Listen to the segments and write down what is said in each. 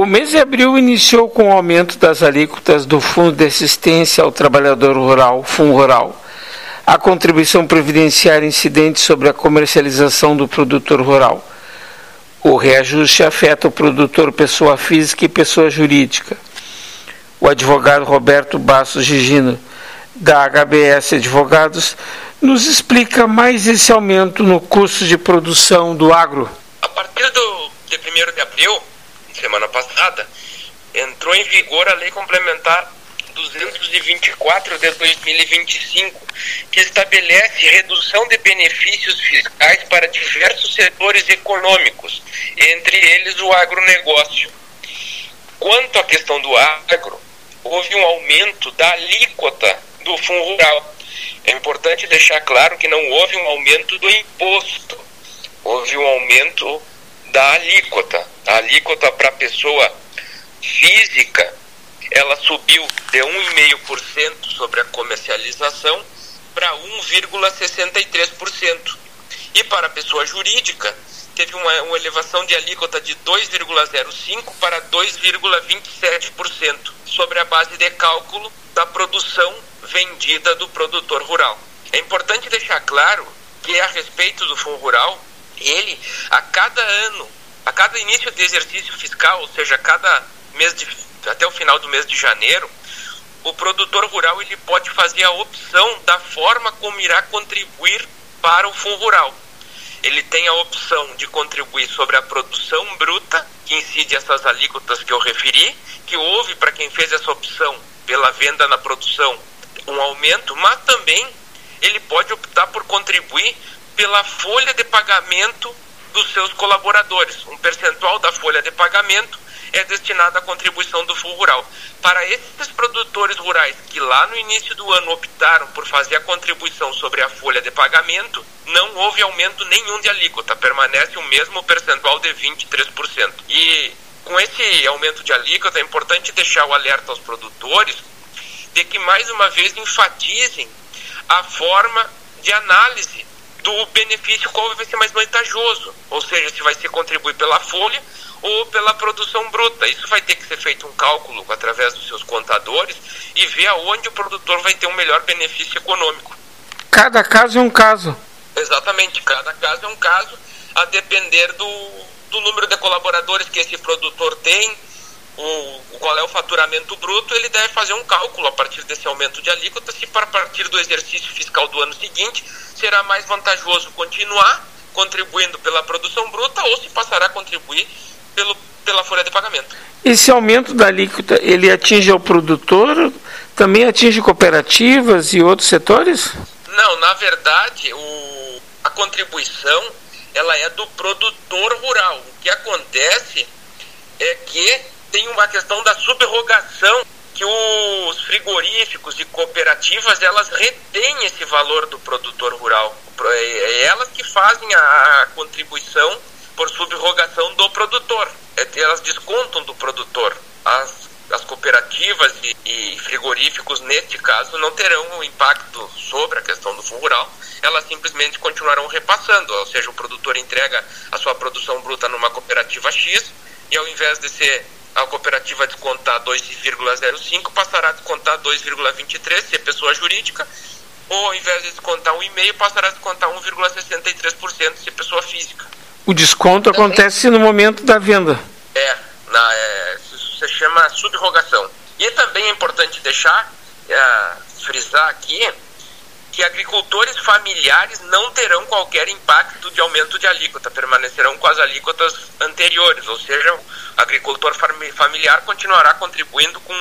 O mês de abril iniciou com o aumento das alíquotas do Fundo de Assistência ao Trabalhador Rural, FUNRURAL, a contribuição previdenciária incidente sobre a comercialização do produtor rural. O reajuste afeta o produtor pessoa física e pessoa jurídica. O advogado Roberto Bastos Gigino, da HBS Advogados, nos explica mais esse aumento no custo de produção do agro. A partir de 1º de abril, semana passada, entrou em vigor a Lei Complementar 224 de 2025, que estabelece redução de benefícios fiscais para diversos setores econômicos, entre eles o agronegócio. Quanto à questão do agro, houve um aumento da alíquota do FUNRURAL. É importante deixar claro que não houve um aumento do imposto, houve um aumento da alíquota. A alíquota para a pessoa física, ela subiu de 1,5% sobre a comercialização para 1,63%. E para a pessoa jurídica, teve uma elevação de alíquota de 2,05% para 2,27%, sobre a base de cálculo da produção vendida do produtor rural. É importante deixar claro que, a respeito do Fundo Rural, ele, a cada ano, a cada início de exercício fiscal, ou seja, cada mês até o final do mês de janeiro, o produtor rural ele pode fazer a opção da forma como irá contribuir para o Fundo Rural. Ele tem a opção de contribuir sobre a produção bruta, que incide essas alíquotas que eu referi, que houve para quem fez essa opção pela venda na produção um aumento, mas também ele pode optar por contribuir pela folha de pagamento dos seus colaboradores. Um percentual da folha de pagamento é destinado à contribuição do Fundo Rural. Para esses produtores rurais que lá no início do ano optaram por fazer a contribuição sobre a folha de pagamento, não houve aumento nenhum de alíquota, permanece o mesmo percentual de 23%. E com esse aumento de alíquota é importante deixar o alerta aos produtores de que mais uma vez enfatizem a forma de análise do benefício, qual vai ser mais vantajoso, ou seja, se vai se contribuir pela folha ou pela produção bruta. Isso vai ter que ser feito um cálculo através dos seus contadores e ver aonde o produtor vai ter um melhor benefício econômico. Cada caso é um caso. Exatamente, cada caso é um caso, a depender do número de colaboradores que esse produtor tem, qual é o faturamento bruto. Ele deve fazer um cálculo a partir desse aumento de alíquota, se para partir do exercício fiscal do ano seguinte será mais vantajoso continuar contribuindo pela produção bruta ou se passará a contribuir pela folha de pagamento. Esse aumento da alíquota, ele atinge o produtor, também atinge cooperativas e outros setores? Não, na verdade, a contribuição ela é do produtor rural. O que acontece é que tem uma questão da subrogação, que os frigoríficos e cooperativas, elas retêm esse valor do produtor rural. É elas que fazem a contribuição por subrogação do produtor. Elas descontam do produtor. As cooperativas e frigoríficos, neste caso, não terão um impacto sobre a questão do Fundo Rural. Elas simplesmente continuarão repassando, ou seja, o produtor entrega a sua produção bruta numa cooperativa X e, ao invés de ser a cooperativa descontar 2,05, passará a descontar 2,23 se é pessoa jurídica, ou ao invés de descontar 1,5, passará a descontar 1,63% se é pessoa física. O desconto acontece no momento da venda. Isso se chama subrogação. E também é importante frisar aqui que agricultores familiares não terão qualquer impacto de aumento de alíquota, permanecerão com as alíquotas anteriores, ou seja, o agricultor familiar continuará contribuindo com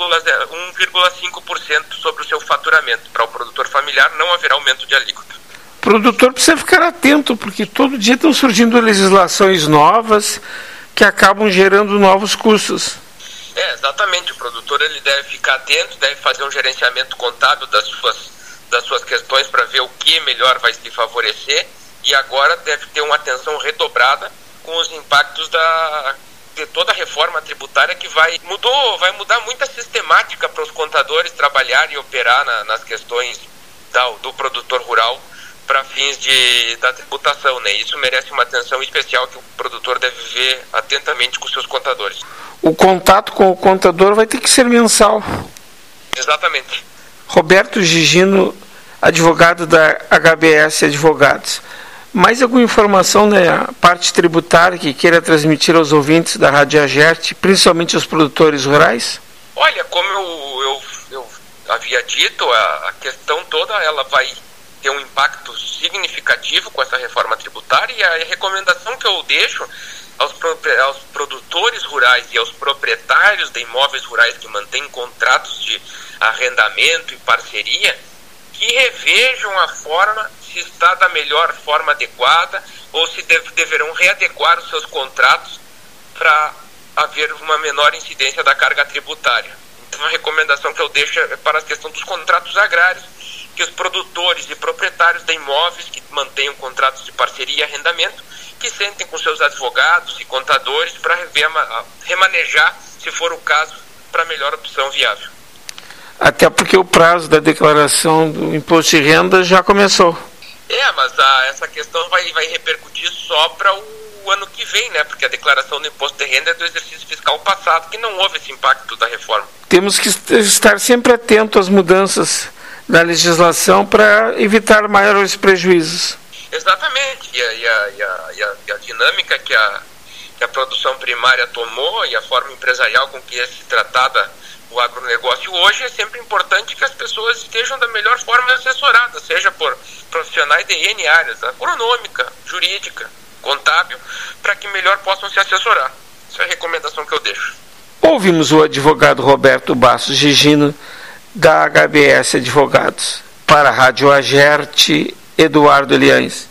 1,5% sobre o seu faturamento. Para o produtor familiar não haverá aumento de alíquota. O produtor precisa ficar atento, porque todo dia estão surgindo legislações novas que acabam gerando novos custos. Exatamente, o produtor ele deve ficar atento, deve fazer um gerenciamento contábil das suas questões para ver o que melhor vai se favorecer, e agora deve ter uma atenção redobrada com os impactos de toda a reforma tributária que vai mudar muita sistemática para os contadores trabalhar e operar nas questões do produtor rural para fins da tributação, né? Isso merece uma atenção especial que o produtor deve ver atentamente com seus contadores. o contato com o contador vai ter que ser mensal. Exatamente. Roberto Gigino, advogado da HBS Advogados. Mais alguma informação na parte tributária que queira transmitir aos ouvintes da Rádio Agerte, principalmente aos produtores rurais? Olha, como eu havia dito, a questão toda ela vai ter um impacto significativo com essa reforma tributária, e a recomendação que eu deixo aos produtores rurais e aos proprietários de imóveis rurais que mantêm contratos de arrendamento e parceria, que revejam a forma, se está da melhor forma adequada, ou se deverão readequar os seus contratos para haver uma menor incidência da carga tributária. Então a recomendação que eu deixo é para a questão dos contratos agrários, que os produtores e proprietários de imóveis que mantenham contratos de parceria e arrendamento, que sentem com seus advogados e contadores para remanejar, se for o caso, para a melhor opção viável. Até porque o prazo da declaração do imposto de renda já começou. Mas essa questão vai repercutir só para o ano que vem, né? Porque a declaração do imposto de renda é do exercício fiscal passado, que não houve esse impacto da reforma. Temos que estar sempre atentos às mudanças na legislação para evitar maiores prejuízos. Exatamente. E a dinâmica que a produção primária tomou e a forma empresarial com que é se tratada o agronegócio hoje, é sempre importante que as pessoas estejam da melhor forma assessoradas, seja por profissionais de N áreas, agronômica, jurídica, contábil, para que melhor possam se assessorar. Essa é a recomendação que eu deixo. Ouvimos o advogado Roberto Bastos Gigino, da HBS Advogados. Para a Rádio Agerte, Eduardo Eliães.